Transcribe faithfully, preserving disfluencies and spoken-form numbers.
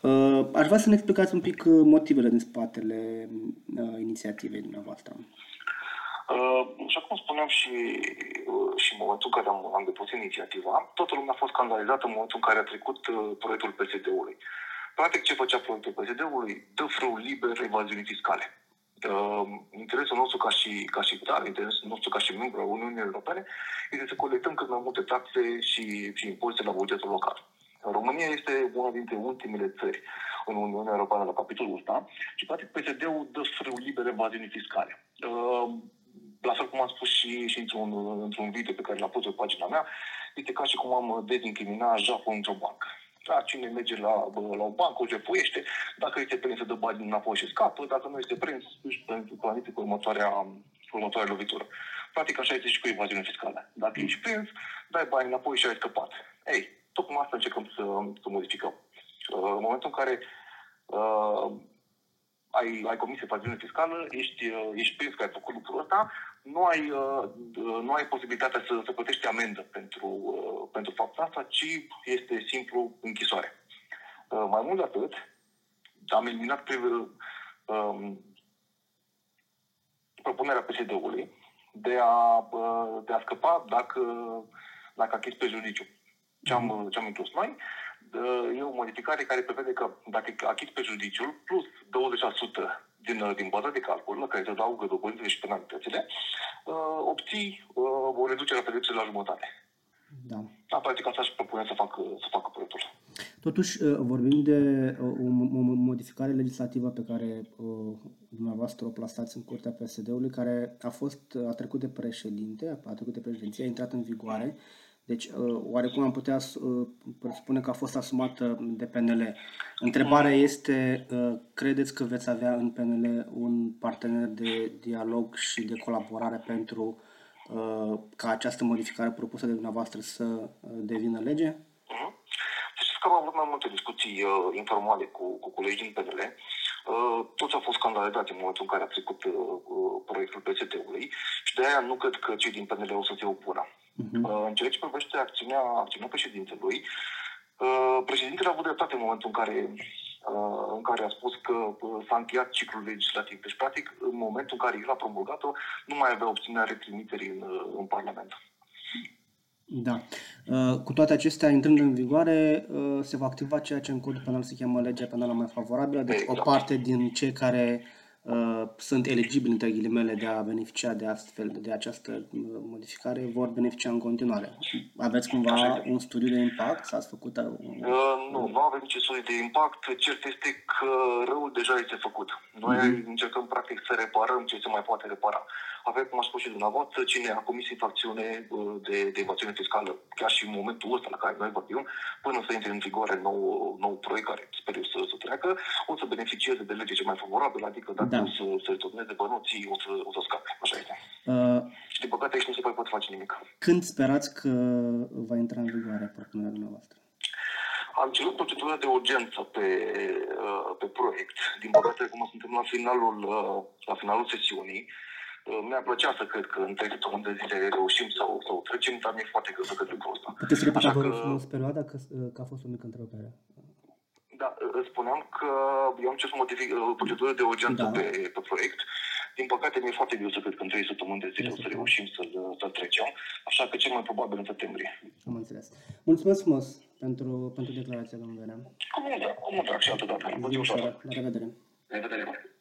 Uh, aș vrea să ne explicați un pic uh, motivele din spatele uh, inițiativei dumneavoastră. Uh, așa cum spuneam și, uh, și în momentul în care am, am depus inițiativa, toată lumea a fost scandalizată în momentul în care a trecut uh, proiectul P S D-ului. Practic, ce făcea proiectul P S D-ului? Dă frâu liber evaziunii fiscale. Uh, interesul nostru ca și, ca și țară, interesul nostru ca și membru al Uniunii Europene este să colectăm cât mai multe taxe și, și impozite la bugetul local. România este una dintre ultimele țări în Uniunea Europeană la capitolul ăsta și, practic, P S D-ul dă frâu liber evaziunii fiscale. Uh, la fel cum am spus și, și într-un, într-un video pe care l-am pus pe pagina mea, este ca și cum am dezincrimina jaful într-o bancă. Da, cine merge la, la o bancă, o jefuiește, dacă este prins să dă bani înapoi și scapă, dacă nu este prins, își planifică următoarea, următoarea lovitură. Practic așa este și cu evaziunea fiscală. Dacă ești prins, dai bani înapoi și ai scăpat. Ei, tocmai asta încercăm să, să modificăm. În momentul în care uh, ai, ai comis evaziune fiscală, ești, ești prins că ai făcut lucrul ăsta, nu ai, uh, nu ai posibilitatea să, să plătești amendă pentru, uh, pentru faptul asta, ci este simplu închisoare. Uh, mai mult de atât, am eliminat pre, uh, propunerea P S D-ului de a, uh, de a scăpa dacă, dacă achizi prejudiciu. Ce am, ce am inclus noi? E o modificare care prevede că dacă achizi prejudiciul plus douăzeci la sută din, din baza de calcul, la care se adaugă dobânzile și penalitățile, obții o reducere a pedepsei la jumătate. Da. Da, practic asta își propune să facă, să facă proiectul. Totuși, vorbim de o modificare legislativă pe care dumneavoastră o plasați în curtea P S D-ului, care a fost, a trecut de președinte, a trecut de președinție, a intrat în vigoare. Deci, oarecum am putea presupune că a fost asumată de P N L. Întrebarea este, credeți că veți avea în P N L un partener de dialog și de colaborare pentru ca această modificare propusă de dumneavoastră să devină lege? Uh-huh. Știți că am avut mai multe discuții uh, informale cu, cu colegii din P N L. Uh, toți au fost scandalizați în momentul în care a trecut uh, proiectul P S D-ului și de aia nu cred că cei din P N L o să se opună. Uh-huh. Uh, în ceea ce privește acțiunea, acțiunea președintelui, uh, președintele a avut dreptate în momentul în care, uh, în care a spus că uh, s-a încheiat ciclul legislativ. Deci, practic, în momentul în care el a promulgat-o, nu mai avea opțiunea retrimiterii în, uh, în Parlament. Da. Cu toate acestea, intrând în vigoare, se va activa ceea ce în codul penal se cheamă legea penală mai favorabilă, deci exact. O parte din cei care uh, sunt eligibili, între ghilimele, de a beneficia de astfel de această modificare, vor beneficia în continuare. Aveți cumva un studiu de impact? S-ați făcut? Un... Uh, nu, nu avem nici studiu de impact. Cert este că răul deja este făcut. Noi uh-huh. încercăm, practic, să reparăm ce se mai poate repara. Avem, cum a spus și dumneavoastră, cine a comis infracțiune de, de evaziune fiscală, chiar și în momentul ăsta la care noi vorbim, până să intre în vigoare nou, nou proiect care sper eu să, să treacă, o să beneficieze de lege ce mai favorabilă, adică dacă da. o să se returneze bănuții, o să, o să scape. Așa este. Uh, și din păcate aici nu se mai poate face nimic. Când sperați că va intra în vigoare propunerea dumneavoastră? Am cerut procedura de urgență pe, pe proiect. Din păcate, acum suntem la finalul, la finalul sesiunii. Mi-ar plăcea să cred că în trei săptămâni de zile reușim să o trecem, dar mi-e foarte greu să cred lucrul ăsta. Puteți să repeta, vă rog frumos, perioada, că, că a fost o mică întrerupere. Da, spuneam că eu am cerut să modific procedură de urgență da. pe, pe proiect. Din păcate, mi-e foarte greu să cred că în trei săptămâni de zile o să reușim să-l, să-l trecem, așa că cel mai probabil în septembrie. Am înțeles. Mulțumesc frumos pentru, pentru declarația, domnul Venea. Cu mult, cu mult drag și altă dată. La revedere. La revedere.